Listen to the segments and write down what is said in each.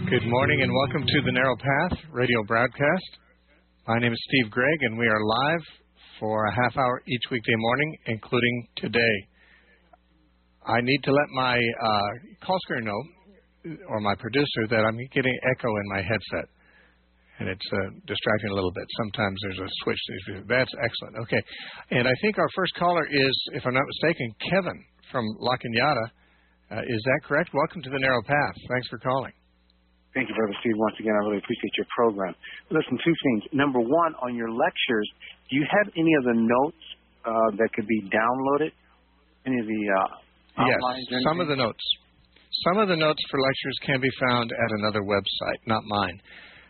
Good morning and welcome to the Narrow Path radio broadcast. My name is Steve Gregg and we are live for a half hour each weekday morning, including today. I need to let my call screener know, or my producer, that I'm getting echo in my headset. And it's distracting a little bit. Sometimes there's a switch. That's excellent. Okay. And I think our first caller is, if I'm not mistaken, Kevin from La Cañada. Is that correct? Welcome to the Narrow Path. Thanks for calling. Thank you, Brother Steve. Once again, I really appreciate your program. Listen, two things. Number one, on your lectures, do you have any of the notes that could be downloaded? Any of the outlines? Yes, some of the notes. Some of the notes for lectures can be found at another website, not mine.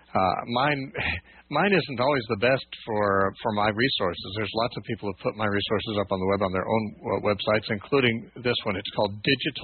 Mine isn't always the best for my resources. There's lots of people who put my resources up on the web on their own websites, including this one. It's called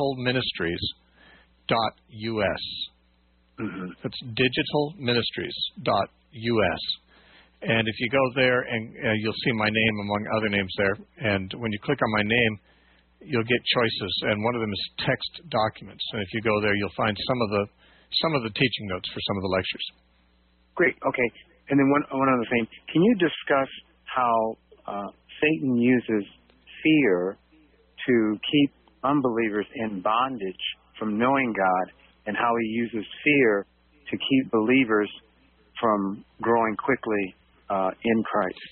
digitalministries.us. Mm-hmm. It's digitalministries.us. And if you go there, and you'll see my name among other names there. And when you click on my name, you'll get choices, and one of them is text documents. And if you go there, you'll find some of the teaching notes for some of the lectures. Great. Okay. And then one other thing. Can you discuss how Satan uses fear to keep unbelievers in bondage from knowing God, and how he uses fear to keep believers from growing quickly in Christ?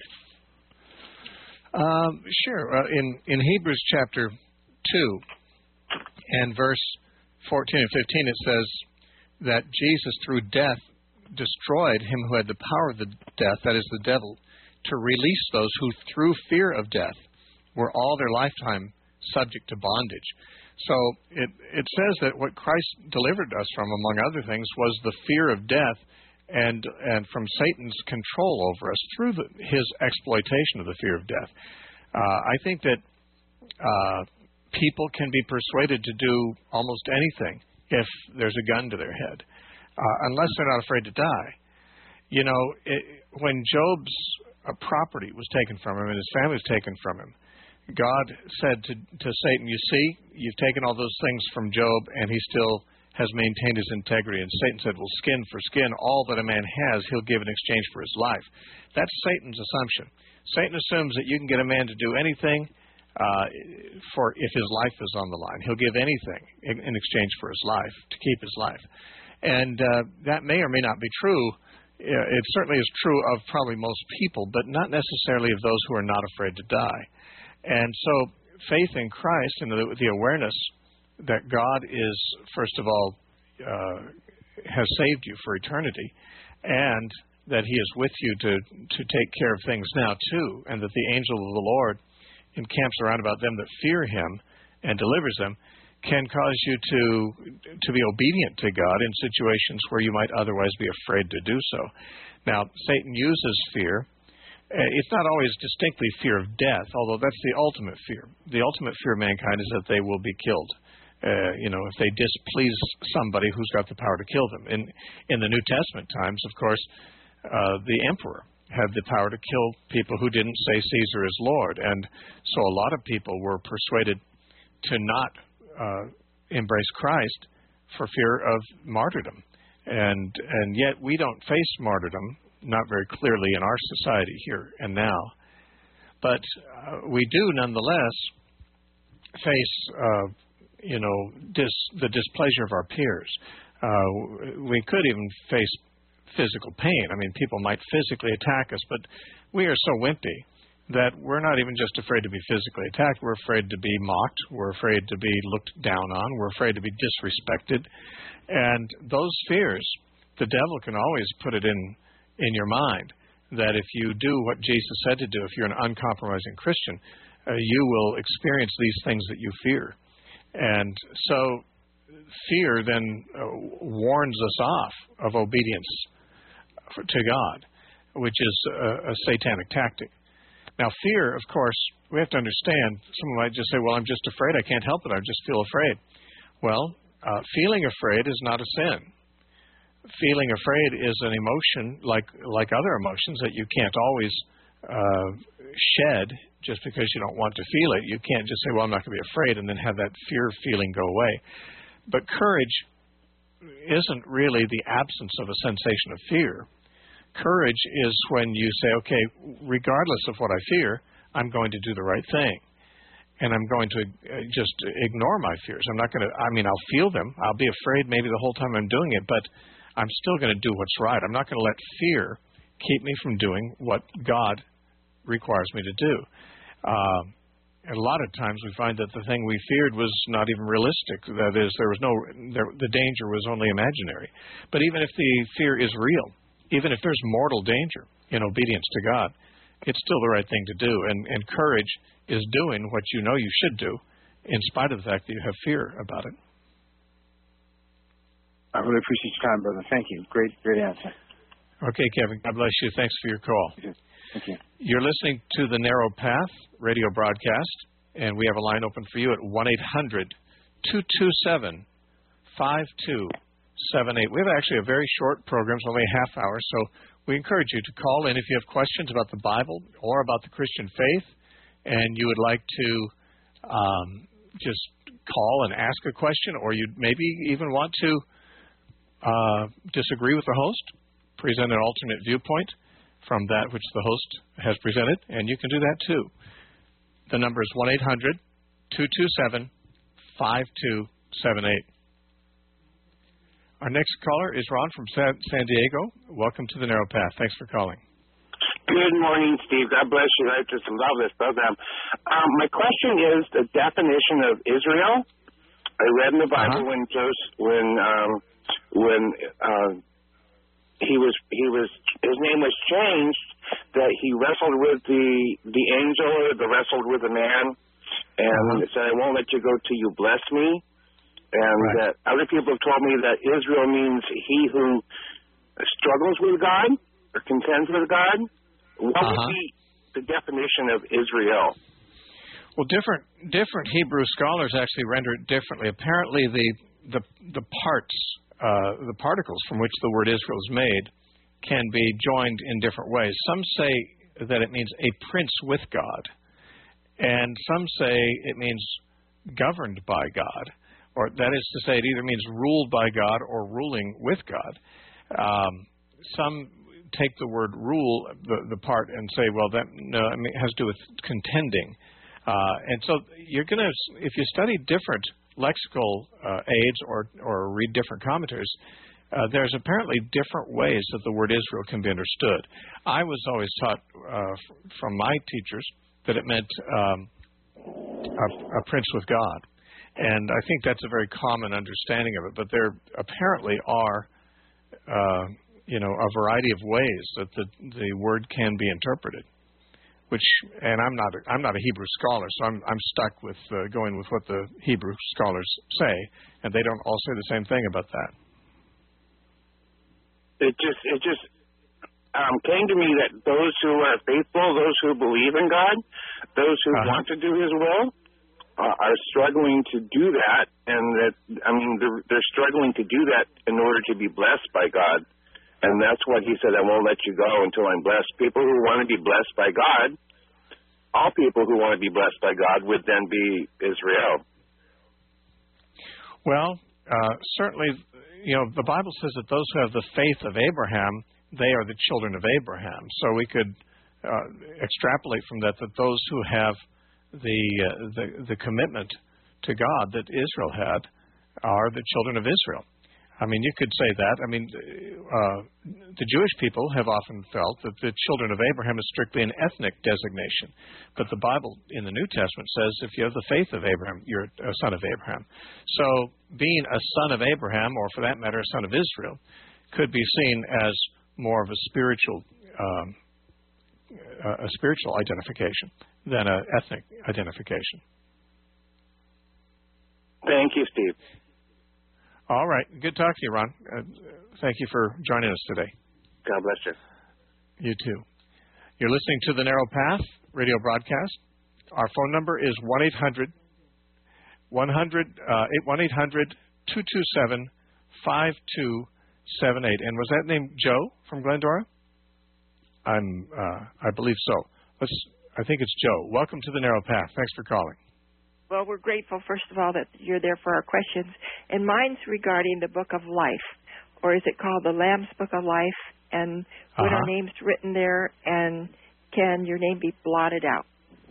Sure. In Hebrews chapter 2 and verse 14 and 15, it says that Jesus, through death, destroyed him who had the power of the death, that is the devil, to release those who, through fear of death, were all their lifetime subject to bondage. So it says that what Christ delivered us from, among other things, was the fear of death and from Satan's control over us through his exploitation of the fear of death. I think that people can be persuaded to do almost anything if there's a gun to their head, unless they're not afraid to die. You know, when Job's property was taken from him and his family was taken from him, God said to Satan, you see, you've taken all those things from Job, and he still has maintained his integrity. And Satan said, well, skin for skin, all that a man has, he'll give in exchange for his life. That's Satan's assumption. Satan assumes that you can get a man to do anything for if his life is on the line. He'll give anything in exchange for his life, to keep his life. And that may or may not be true. It certainly is true of probably most people, but not necessarily of those who are not afraid to die. And so faith in Christ and the awareness that God is, first of all, has saved you for eternity, and that he is with you to take care of things now too, and that the angel of the Lord encamps around about them that fear him and delivers them, can cause you to be obedient to God in situations where you might otherwise be afraid to do so. Now, Satan uses fear. It's not always distinctly fear of death, although that's the ultimate fear. The ultimate fear of mankind is that they will be killed. If they displease somebody who's got the power to kill them. In the New Testament times, of course, the emperor had the power to kill people who didn't say Caesar is Lord. And so a lot of people were persuaded to not embrace Christ for fear of martyrdom. And yet we don't face martyrdom, not very clearly in our society here and now. But we do nonetheless face, the displeasure of our peers. We could even face physical pain. I mean, people might physically attack us, but we are so wimpy that we're not even just afraid to be physically attacked. We're afraid to be mocked. We're afraid to be looked down on. We're afraid to be disrespected. And those fears, the devil can always put it in your mind that if you do what Jesus said to do, if you're an uncompromising Christian, you will experience these things that you fear. And so fear then warns us off of obedience to God, which is a satanic tactic. Now, fear, of course, we have to understand. Someone might just say, well, I'm just afraid. I can't help it. I just feel afraid. Well, feeling afraid is not a sin. Feeling afraid is an emotion like other emotions that you can't always shed just because you don't want to feel it. You can't just say, well, I'm not going to be afraid, and then have that fear feeling go away. But courage isn't really the absence of a sensation of fear. Courage is when you say, okay, regardless of what I fear, I'm going to do the right thing. And I'm going to just ignore my fears. I'm not going to, I'll feel them. I'll be afraid maybe the whole time I'm doing it, but I'm still going to do what's right. I'm not going to let fear keep me from doing what God requires me to do. And a lot of times we find that the thing we feared was not even realistic. That is, the danger was only imaginary. But even if the fear is real, even if there's mortal danger in obedience to God, it's still the right thing to do. And courage is doing what you know you should do, in spite of the fact that you have fear about it. I really appreciate your time, brother. Thank you. Great answer. Okay, Kevin. God bless you. Thanks for your call. Thank you. You're listening to the Narrow Path radio broadcast, and we have a line open for you at 1-800-227-5278. We have actually a very short program, it's only a half hour, so we encourage you to call in if you have questions about the Bible or about the Christian faith, and you would like to just call and ask a question, or you maybe even want to disagree with the host, present an alternate viewpoint from that which the host has presented, and you can do that too. The number is 1-800-227-5278. Our next caller is Ron from San Diego. Welcome to the Narrow Path. Thanks for calling. Good morning, Steve. God bless you. I just love this program. My question is the definition of Israel. I read in the Bible when his name was changed, that he wrestled with the angel, or wrestled with a man, and said, "I won't let you go till you bless me." And that other people have told me that Israel means he who struggles with God or contends with God. What would be the definition of Israel? Well, different Hebrew scholars actually render it differently. Apparently, the parts, the particles from which the word Israel is made, can be joined in different ways. Some say that it means a prince with God, and some say it means governed by God, or that is to say, it either means ruled by God or ruling with God. Some take the word rule, the part, and say, well, that has to do with contending. And so you're going to, if you study different lexical aids or read different commentaries, there's apparently different ways that the word Israel can be understood. I was always taught from my teachers that it meant a prince with God. And I think that's a very common understanding of it. But there apparently are, a variety of ways that the word can be interpreted. And I'm not a Hebrew scholar, so I'm stuck with going with what the Hebrew scholars say, and they don't all say the same thing about that. It just came to me that those who are faithful, those who believe in God, those who want to do His will, are struggling to do that, and they're struggling to do that in order to be blessed by God. And that's what He said, I won't let you go until I'm blessed. People who want to be blessed by God, all people who want to be blessed by God would then be Israel. Well, certainly, the Bible says that those who have the faith of Abraham, they are the children of Abraham. So we could extrapolate from that those who have the commitment to God that Israel had are the children of Israel. I mean, you could say that. I mean, the Jewish people have often felt that the children of Abraham is strictly an ethnic designation. But the Bible in the New Testament says if you have the faith of Abraham, you're a son of Abraham. So being a son of Abraham, or for that matter, a son of Israel, could be seen as more of a spiritual identification than an ethnic identification. Thank you, Steve. All right. Good talking to you, Ron. Thank you for joining us today. God bless you. You too. You're listening to the Narrow Path radio broadcast. Our phone number is 1-800-227-5278. And was that name Joe from Glendora? I believe so. I think it's Joe. Welcome to the Narrow Path. Thanks for calling. Well, we're grateful, first of all, that you're there for our questions. And mine's regarding the Book of Life, or is it called the Lamb's Book of Life? And when our name's written there, and can your name be blotted out?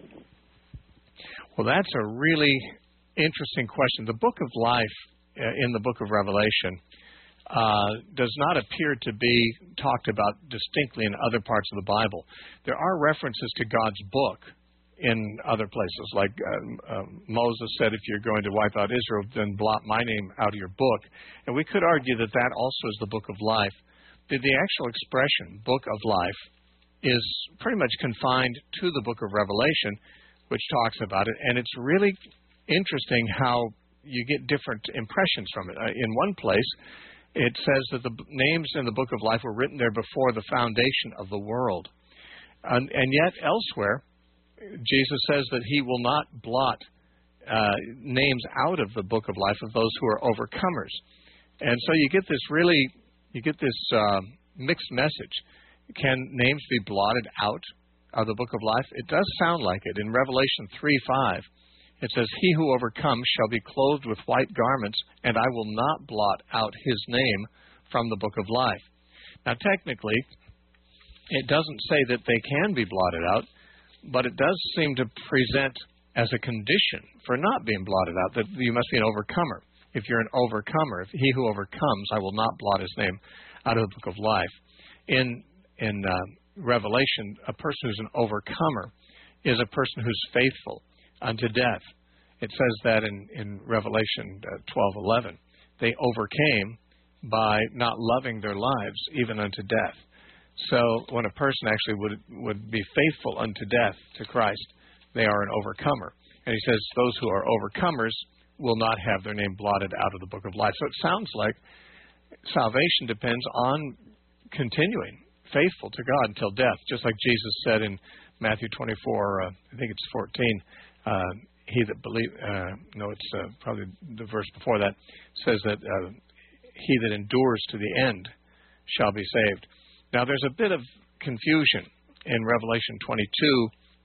Well, that's a really interesting question. The Book of Life in the Book of Revelation does not appear to be talked about distinctly in other parts of the Bible. There are references to God's book in other places, like Moses said, if you're going to wipe out Israel, then blot my name out of your book. And we could argue that that also is the Book of Life. The actual expression, Book of Life, is pretty much confined to the Book of Revelation, which talks about it, and it's really interesting how you get different impressions from it. In one place, it says that the names in the Book of Life were written there before the foundation of the world. And yet elsewhere, Jesus says that he will not blot names out of the Book of Life of those who are overcomers. And so you get this mixed message. Can names be blotted out of the Book of Life? It does sound like it. In Revelation 3:5, it says, he who overcomes shall be clothed with white garments, and I will not blot out his name from the Book of Life. Now, technically, it doesn't say that they can be blotted out, but it does seem to present as a condition for not being blotted out, that you must be an overcomer. If you're an overcomer, if he who overcomes, I will not blot his name out of the Book of Life. In Revelation, a person who's an overcomer is a person who's faithful unto death. It says that in Revelation 12:11. They overcame by not loving their lives even unto death. So when a person actually would be faithful unto death to Christ, they are an overcomer. And he says those who are overcomers will not have their name blotted out of the Book of Life. So it sounds like salvation depends on continuing faithful to God until death, just like Jesus said in Matthew 24, I think it's 14, he that believes, it's probably the verse before that, says that he that endures to the end shall be saved. Now, there's a bit of confusion in Revelation 22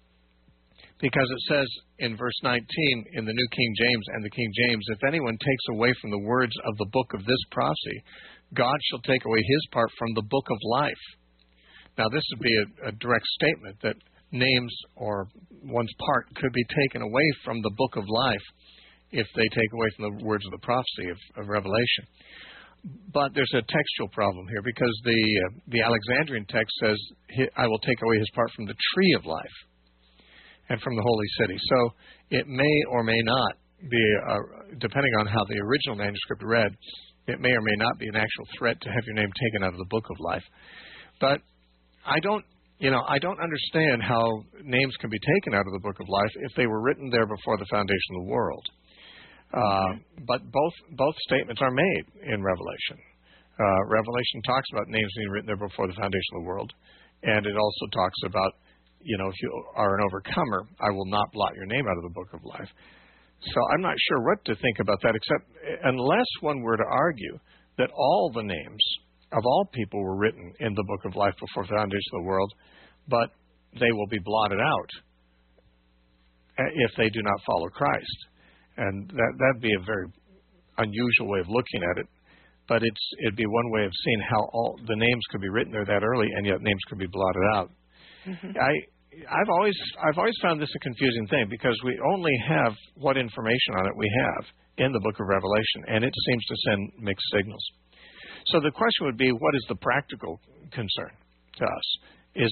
because it says in verse 19 in the New King James and the King James, if anyone takes away from the words of the book of this prophecy, God shall take away his part from the book of life. Now, this would be a direct statement that names or one's part could be taken away from the book of life if they take away from the words of the prophecy of Revelation. But there's a textual problem here because the Alexandrian text says, I will take away his part from the tree of life and from the holy city. So it may or may not be, depending on how the original manuscript read, it may or may not be an actual threat to have your name taken out of the book of life. But I don't understand how names can be taken out of the book of life if they were written there before the foundation of the world. But both statements are made in Revelation. Revelation talks about names being written there before the foundation of the world, and it also talks about, if you are an overcomer, I will not blot your name out of the book of life. So I'm not sure what to think about that, except unless one were to argue that all the names of all people were written in the book of life before the foundation of the world, but they will be blotted out if they do not follow Christ. And that'd be a very unusual way of looking at it, but it'd be one way of seeing how all the names could be written there that early, and yet names could be blotted out. Mm-hmm. I've always found this a confusing thing because we only have what information on it we have in the book of Revelation, and it seems to send mixed signals. So the question would be, what is the practical concern to us? Is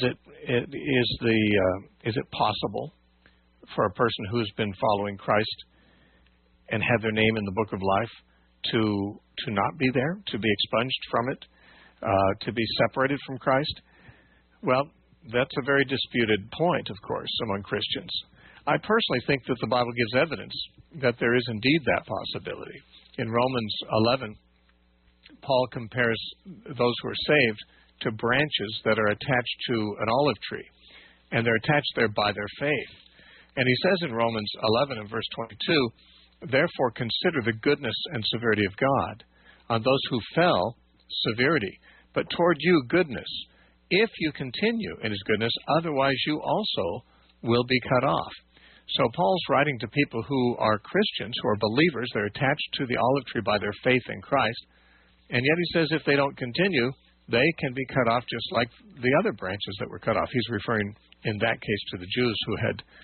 it possible for a person who's been following Christ and had their name in the book of life to not be there, to be expunged from it, to be separated from Christ? Well, that's a very disputed point, of course, among Christians. I personally think that the Bible gives evidence that there is indeed that possibility. In Romans 11, Paul compares those who are saved to branches that are attached to an olive tree, and they're attached there by their faith. And he says in Romans 11 and verse 22, therefore consider the goodness and severity of God. On those who fell, severity, but toward you goodness, if you continue in his goodness, otherwise you also will be cut off. So Paul's writing to people who are Christians, who are believers. They're attached to the olive tree by their faith in Christ. And yet he says if they don't continue, they can be cut off just like the other branches that were cut off. He's referring in that case to the Jews who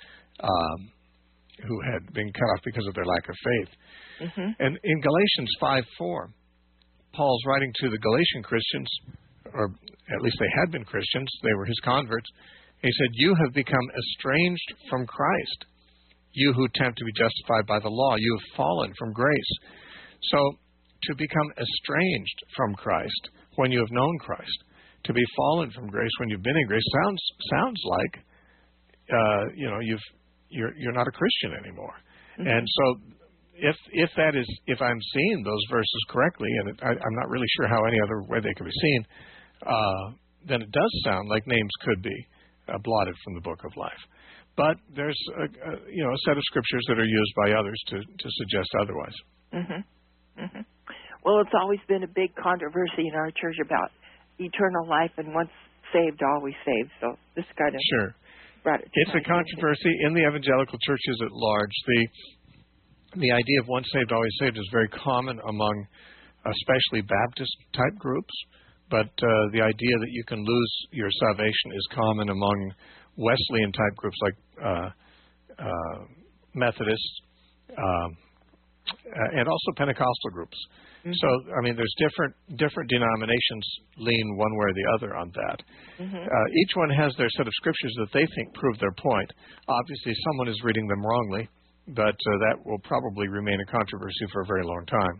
had been cut off because of their lack of faith. Mm-hmm. And in Galatians 5:4, Paul's writing to the Galatian Christians, or at least they had been Christians, they were his converts. He said, "You have become estranged from Christ, you who attempt to be justified by the law. You have fallen from grace." So to become estranged from Christ when you have known Christ, to be fallen from grace when you've been in grace, sounds like you're not a Christian anymore. Mm-hmm. And so if I'm seeing those verses correctly, and I'm not really sure how any other way they could be seen, then it does sound like names could be blotted from the book of life. But there's a set of scriptures that are used by others to suggest otherwise. Mm-hmm. Mm-hmm. Well, it's always been a big controversy in our church about eternal life and once saved, always saved. So this kind of brought it to It's a controversy in the evangelical churches at large. The idea of once saved, always saved is very common among especially Baptist-type groups, but the idea that you can lose your salvation is common among Wesleyan-type groups like Methodists and also Pentecostal groups. Mm-hmm. So, I mean, there's different denominations lean one way or the other on that. Mm-hmm. Each one has their set of scriptures that they think prove their point. Obviously, someone is reading them wrongly, but that will probably remain a controversy for a very long time.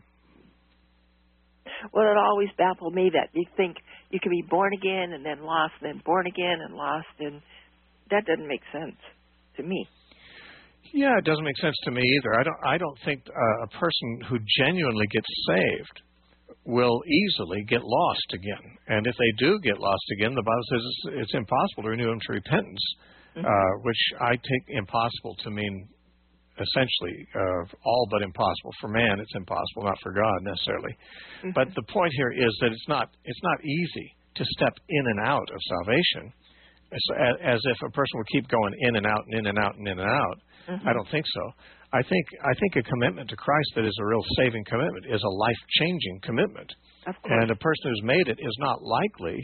Well, it always baffled me that you think you can be born again and then lost, and then born again and lost, and that doesn't make sense to me. Yeah, it doesn't make sense to me either. I don't think a person who genuinely gets saved will easily get lost again. And if they do get lost again, the Bible says it's impossible to renew them to repentance, which I take impossible to mean essentially all but impossible. For man, it's impossible, not for God necessarily. Mm-hmm. But the point here is that it's not easy to step in and out of salvation, as if a person would keep going in and out and in and out and in and out. Mm-hmm. I don't think so. I think a commitment to Christ that is a real saving commitment is a life-changing commitment. Of course. And a person who's made it is not likely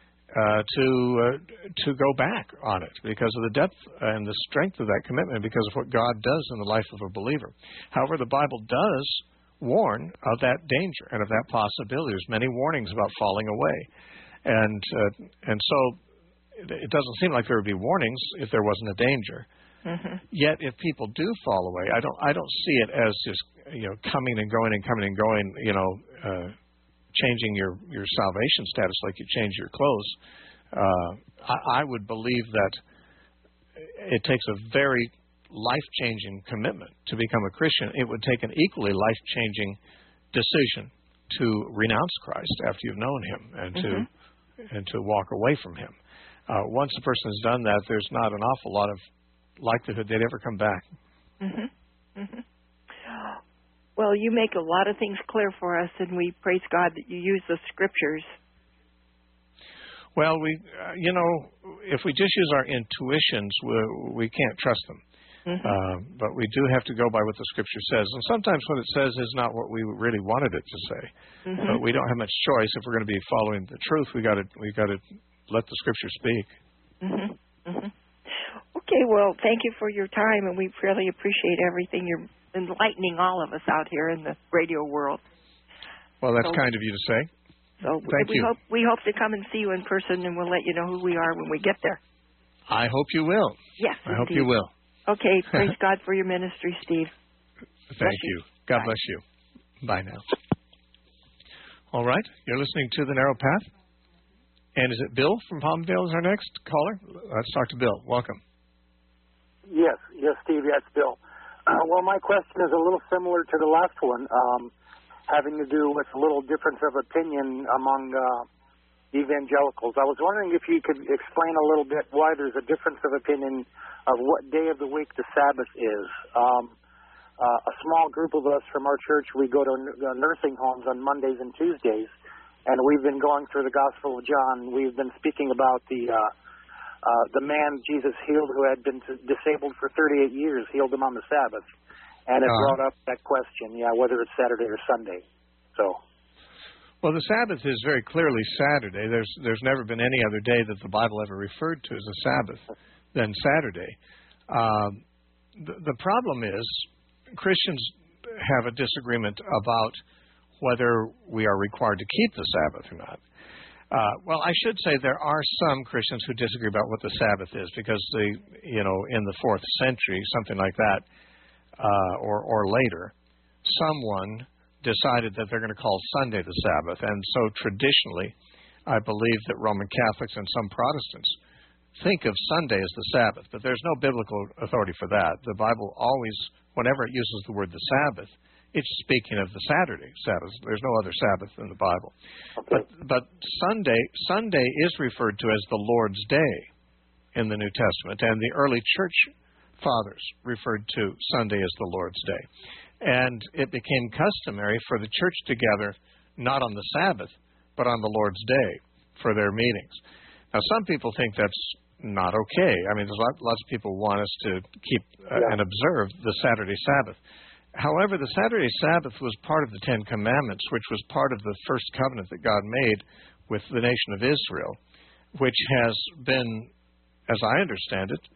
to go back on it because of the depth and the strength of that commitment, because of what God does in the life of a believer. However, the Bible does warn of that danger and of that possibility. There's many warnings about falling away. And so it doesn't seem like there would be warnings if there wasn't a danger. Mm-hmm. Yet, if people do fall away, I don't see it as just coming and going and coming and going. Changing your salvation status like you change your clothes. I would believe that it takes a very life-changing commitment to become a Christian. It would take an equally life-changing decision to renounce Christ after you've known Him and to walk away from Him. Once a person has done that, there's not an awful lot of likelihood they'd ever come back. Mm-hmm. Mm-hmm. Well, you make a lot of things clear for us, and we praise God that you use the scriptures. Well, if we just use our intuitions, we can't trust them. Mm-hmm. But we do have to go by what the scripture says. And sometimes what it says is not what we really wanted it to say. Mm-hmm. But we don't have much choice. If we're going to be following the truth, we got to let the scripture speak. Mm-hmm. Mm-hmm. Okay, well, thank you for your time, and we really appreciate everything you're enlightening all of us out here in the radio world. Well, that's kind of you to say. So Thank you. We hope to come and see you in person, and we'll let you know who we are when we get there. I hope you will. Yes, I hope you will. Okay, praise God for your ministry, Steve. Thank you. God bless you. Bye now. All right, you're listening to The Narrow Path. And is it Bill from Palmdale is our next caller? Let's talk to Bill. Welcome. Yes, Steve, yes, Bill. Well, my question is a little similar to the last one, having to do with a little difference of opinion among evangelicals. I was wondering if you could explain a little bit why there's a difference of opinion of what day of the week the Sabbath is. A small group of us from our church, we go to nursing homes on Mondays and Tuesdays, and we've been going through the Gospel of John. We've been speaking about the the man Jesus healed who had been disabled for 38 years, healed him on the Sabbath. And it brought up that question, whether it's Saturday or Sunday. So. Well, the Sabbath is very clearly Saturday. There's never been any other day that the Bible ever referred to as a Sabbath than Saturday. The problem is Christians have a disagreement about whether we are required to keep the Sabbath or not. Well, I should say there are some Christians who disagree about what the Sabbath is because in the 4th century, something like that, or later, someone decided that they're going to call Sunday the Sabbath. And so traditionally, I believe that Roman Catholics and some Protestants think of Sunday as the Sabbath, but there's no biblical authority for that. The Bible always, whenever it uses the word the Sabbath, it's speaking of the Saturday Sabbath. There's no other Sabbath in the Bible. Okay. But Sunday is referred to as the Lord's Day in the New Testament, and the early church fathers referred to Sunday as the Lord's Day. And it became customary for the church to gather not on the Sabbath, but on the Lord's Day for their meetings. Now, some people think that's not okay. I mean, there's lots of people want us to keep and observe the Saturday Sabbath. However, the Saturday Sabbath was part of the Ten Commandments, which was part of the first covenant that God made with the nation of Israel, which has been, as I understand it,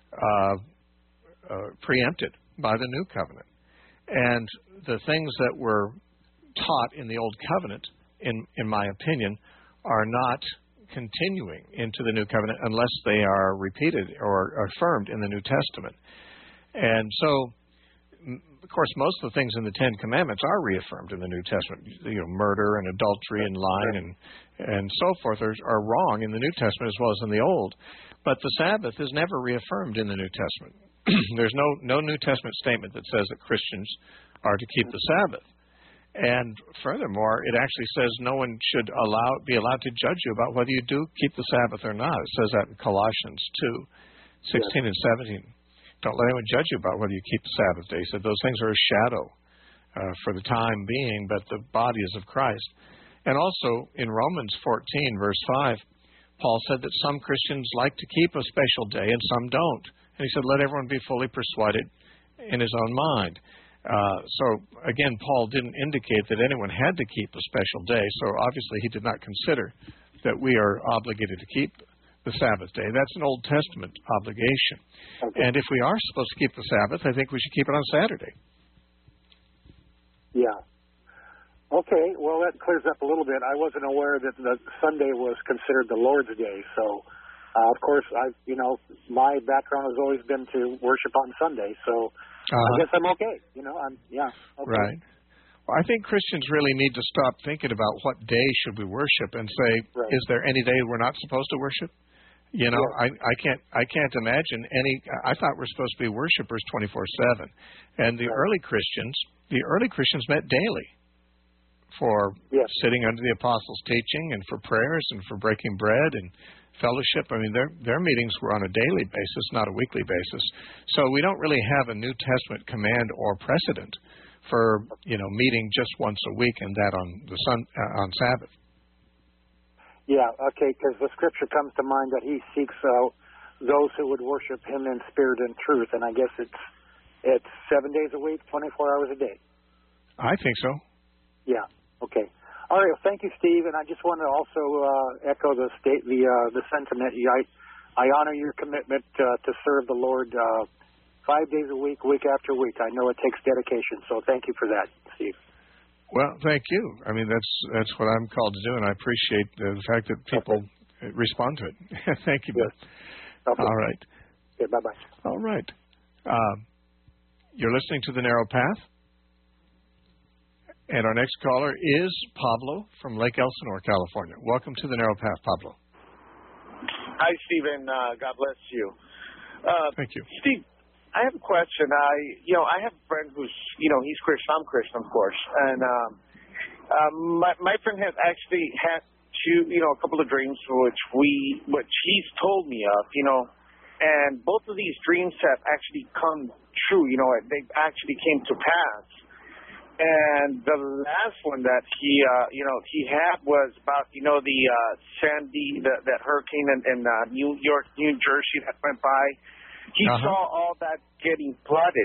preempted by the New Covenant. And the things that were taught in the Old Covenant, in my opinion, are not continuing into the New Covenant unless they are repeated or affirmed in the New Testament. And so, of course, most of the things in the Ten Commandments are reaffirmed in the New Testament. Murder and adultery and lying and so forth are wrong in the New Testament as well as in the Old. But the Sabbath is never reaffirmed in the New Testament. There's no New Testament statement that says that Christians are to keep the Sabbath. And furthermore, it actually says no one should be allowed to judge you about whether you do keep the Sabbath or not. It says that in Colossians 2:16 and 17. Don't let anyone judge you about whether you keep the Sabbath day. He said those things are a shadow for the time being, but the body is of Christ. And also in Romans 14, verse 5, Paul said that some Christians like to keep a special day and some don't. And he said, let everyone be fully persuaded in his own mind. So, again, Paul didn't indicate that anyone had to keep a special day, so obviously he did not consider that we are obligated to keep the Sabbath day. That's an Old Testament obligation. Okay. And if we are supposed to keep the Sabbath, I think we should keep it on Saturday. Yeah. Okay, well, that clears up a little bit. I wasn't aware that the Sunday was considered the Lord's Day, so... of course, my background has always been to worship on Sunday, so I guess I'm okay. Okay. Right. Well, I think Christians really need to stop thinking about what day should we worship and say, is there any day we're not supposed to worship? I can't imagine any. I thought we're supposed to be worshipers 24/7, and the early Christians met daily for sitting under the apostles' teaching and for prayers and for breaking bread and fellowship. I mean, their meetings were on a daily basis, not a weekly basis. So we don't really have a New Testament command or precedent for meeting just once a week and that on Sabbath. Yeah, okay, because the Scripture comes to mind that He seeks those who would worship Him in spirit and truth, and I guess it's 7 days a week, 24 hours a day. I think so. Yeah. Okay. All right. Well, thank you, Steve. And I just want to also echo the sentiment. I honor your commitment to serve the Lord 5 days a week, week after week. I know it takes dedication, so thank you for that, Steve. Well, thank you. I mean, that's what I'm called to do, and I appreciate the fact that people respond to it. Thank you, Bill. Okay. All right. Okay, bye-bye. All right. You're listening to The Narrow Path. And our next caller is Pablo from Lake Elsinore, California. Welcome to The Narrow Path, Pablo. Hi, Stephen. God bless you. Thank you. Steve, I have a question. I have a friend who's, he's Christian. I'm Christian, of course. And my friend has actually had a couple of dreams which he's told me of, and both of these dreams have actually come true. They actually came to pass. And the last one that he had was about, the Sandy, that hurricane in New York, New Jersey that went by. He saw all that getting flooded,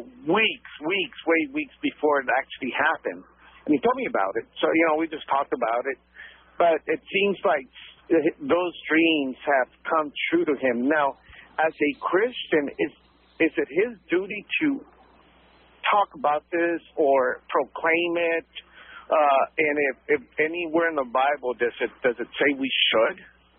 weeks before it actually happened. And he told me about it. So, we just talked about it. But it seems like those dreams have come true to him. Now, as a Christian, is it his duty to talk about this or proclaim it? And if anywhere in the Bible does it say we should?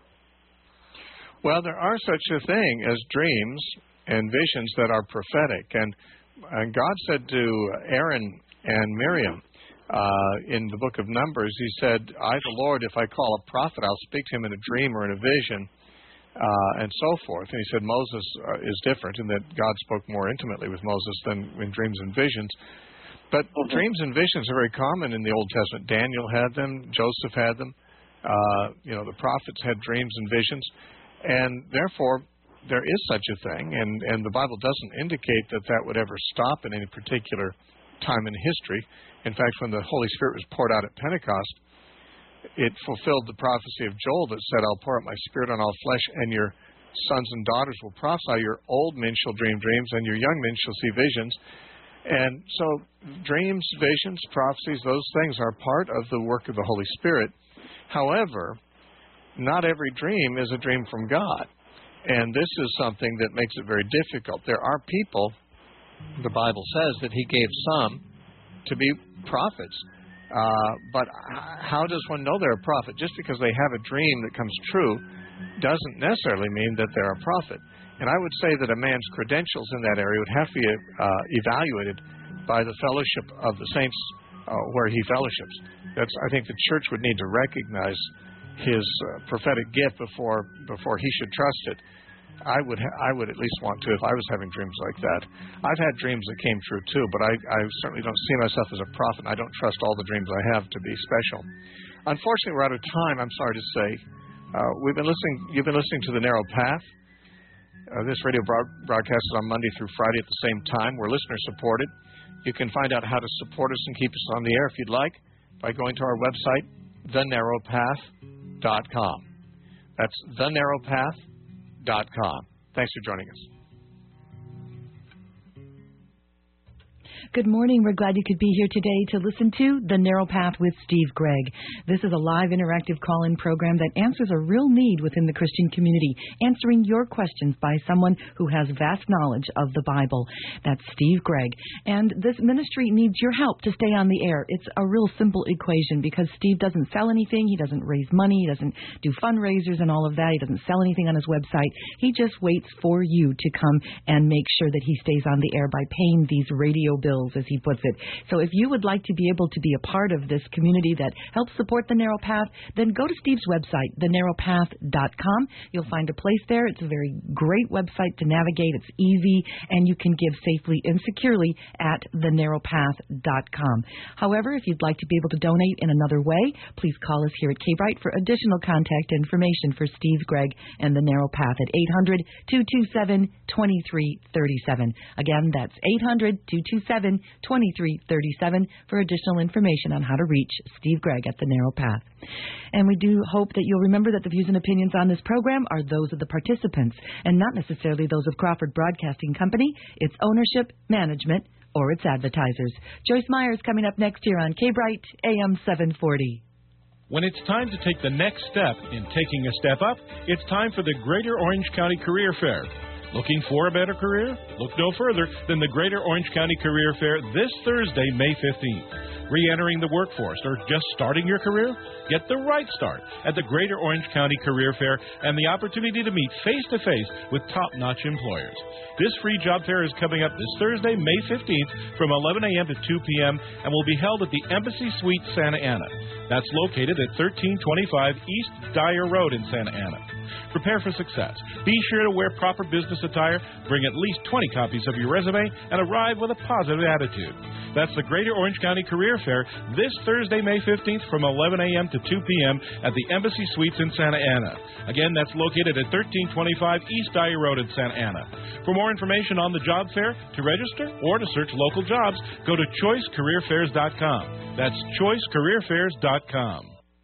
Well, there are such a thing as dreams and visions that are prophetic. And God said to Aaron and Miriam in the book of Numbers, he said, I, the Lord, if I call a prophet, I'll speak to him in a dream or in a vision, and so forth. And he said Moses is different in that God spoke more intimately with Moses than in dreams and visions. But dreams and visions are very common in the Old Testament. Daniel had them. Joseph had them. The prophets had dreams and visions. And therefore, there is such a thing. And the Bible doesn't indicate that would ever stop in any particular time in history. In fact, when the Holy Spirit was poured out at Pentecost, it fulfilled the prophecy of Joel that said, I'll pour out my Spirit on all flesh, and your sons and daughters will prophesy. Your old men shall dream dreams, and your young men shall see visions. And so dreams, visions, prophecies, those things are part of the work of the Holy Spirit. However, not every dream is a dream from God. And this is something that makes it very difficult. There are people, the Bible says, that he gave some to be prophets. But how does one know they're a prophet? Just because they have a dream that comes true doesn't necessarily mean that they're a prophet. And I would say that a man's credentials in that area would have to be evaluated by the fellowship of the saints where he fellowships. I think the church would need to recognize his prophetic gift before he should trust it. I would at least want to if I was having dreams like that. I've had dreams that came true too, but I certainly don't see myself as a prophet, and I don't trust all the dreams I have to be special. Unfortunately, we're out of time, I'm sorry to say. You've been listening to The Narrow Path. This radio broadcast is on Monday through Friday at the same time. We're listener-supported. You can find out how to support us and keep us on the air if you'd like by going to our website, thenarrowpath.com. That's thenarrowpath.com. Thanks for joining us. Good morning. We're glad you could be here today to listen to The Narrow Path with Steve Gregg. This is a live interactive call-in program that answers a real need within the Christian community, answering your questions by someone who has vast knowledge of the Bible. That's Steve Gregg. And this ministry needs your help to stay on the air. It's a real simple equation because Steve doesn't sell anything. He doesn't raise money. He doesn't do fundraisers and all of that. He doesn't sell anything on his website. He just waits for you to come and make sure that he stays on the air by paying these radio bills, as he puts it. So if you would like to be able to be a part of this community that helps support The Narrow Path, then go to Steve's website, thenarrowpath.com. You'll find a place there. It's a very great website to navigate. It's easy, and you can give safely and securely at thenarrowpath.com. However, if you'd like to be able to donate in another way, please call us here at K-Bright for additional contact information for Steve Gregg and The Narrow Path at 800-227-2337. Again, that's 800-227-2337 for additional information on how to reach Steve Gregg at The Narrow Path. And we do hope that you'll remember that the views and opinions on this program are those of the participants and not necessarily those of Crawford Broadcasting Company, its ownership, management, or its advertisers. Joyce Myers coming up next here on K-Bright AM 740. When it's time to take the next step in taking a step up, it's time for the Greater Orange County Career Fair. Looking for a better career? Look no further than the Greater Orange County Career Fair this Thursday, May 15th. Re-entering the workforce or just starting your career? Get the right start at the Greater Orange County Career Fair and the opportunity to meet face-to-face with top-notch employers. This free job fair is coming up this Thursday, May 15th from 11 a.m. to 2 p.m. and will be held at the Embassy Suite, Santa Ana. That's located at 1325 East Dyer Road in Santa Ana. Prepare for success. Be sure to wear proper business attire, bring at least 20 copies of your resume, and arrive with a positive attitude. That's the Greater Orange County Career Fair this Thursday, May 15th from 11 a.m. to 2 p.m. at the Embassy Suites in Santa Ana. Again, that's located at 1325 East Dyer Road in Santa Ana. For more information on the job fair, to register, or to search local jobs, go to choicecareerfairs.com. That's choicecareerfairs.com.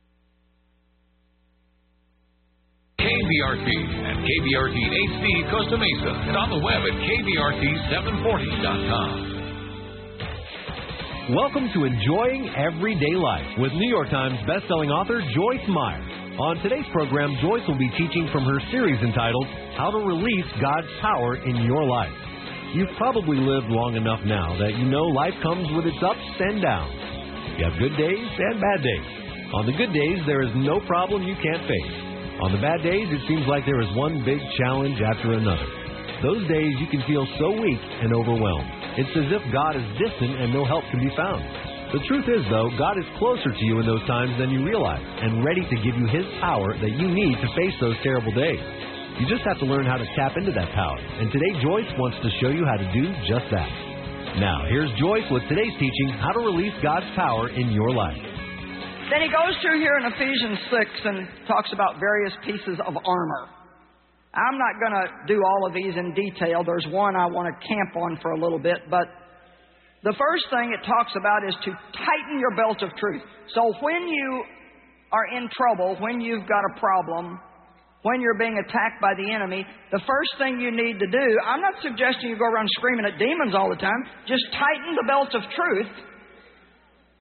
KBRT and KBRT HD Costa Mesa, and on the web at KBRT740.com. Welcome to Enjoying Everyday Life with New York Times bestselling author Joyce Meyer. On today's program, Joyce will be teaching from her series entitled How to Release God's Power in Your Life. You've probably lived long enough now that you know life comes with its ups and downs. You have good days and bad days. On the good days, there is no problem you can't face. On the bad days, it seems like there is one big challenge after another. Those days, you can feel so weak and overwhelmed. It's as if God is distant and no help can be found. The truth is, though, God is closer to you in those times than you realize and ready to give you His power that you need to face those terrible days. You just have to learn how to tap into that power. And today, Joyce wants to show you how to do just that. Now, here's Joyce with today's teaching, How to Release God's Power in Your Life. Then he goes through here in Ephesians 6 and talks about various pieces of armor. I'm not going to do all of these in detail. There's one I want to camp on for a little bit. But the first thing it talks about is to tighten your belt of truth. So when you are in trouble, when you've got a problem, when you're being attacked by the enemy, the first thing you need to do, I'm not suggesting you go around screaming at demons all the time. Just tighten the belt of truth